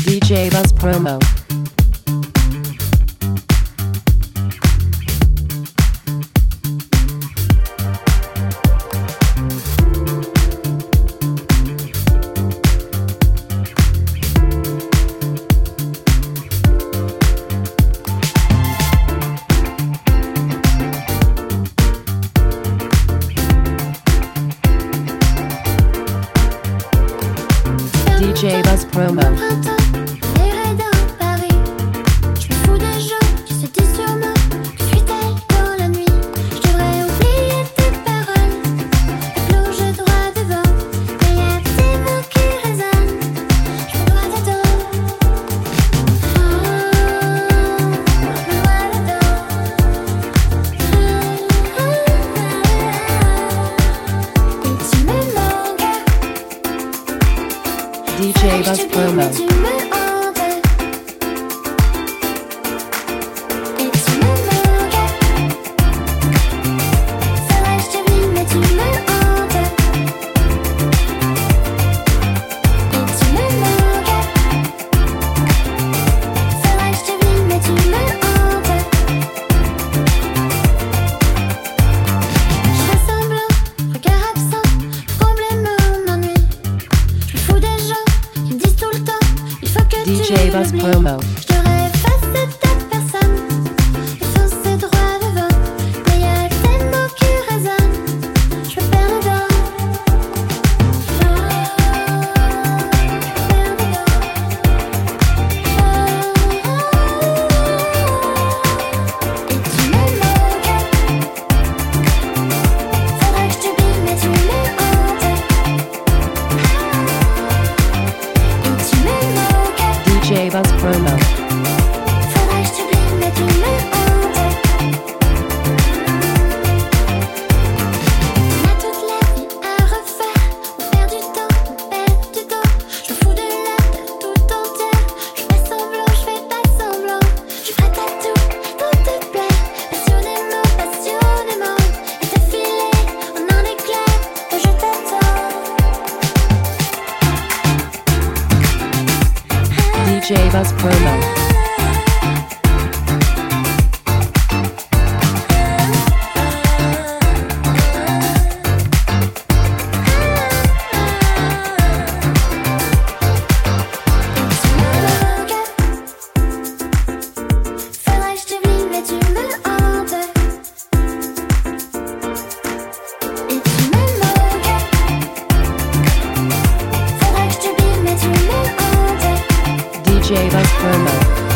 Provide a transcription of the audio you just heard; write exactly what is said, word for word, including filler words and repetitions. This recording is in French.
D J Buzz Promo. D J Buzz Promo. D J Buzz Promo. D J Buzz Promo. Je devrais effacer ta personne, effacer droit de vote. Mais y'a tes mots qui résonnent, je perds le dos. Je perds le dos. Et tu me manques. Faudrait que je t'oublie, mais tu me hantes. Et tu me manques. D J Buzz Promo. Faudrait que je t'oublie, mais tu me hantes. On a toute la vie à refaire. On perd du temps, on perd du temps. Je me fous de la terre tout entière. Je fais semblant, je fais pas semblant. Je suis prête à tout pour te plaire. Passionnément, passionnément. Et te filer en un éclair. Que je t'attends. D J Buzz Promo. Faudrait que je t'oublie, mais tu me hantes. Et tu me manques. Faudrait que je t'oublie, mais tu me hantes. D J Buzz Promo.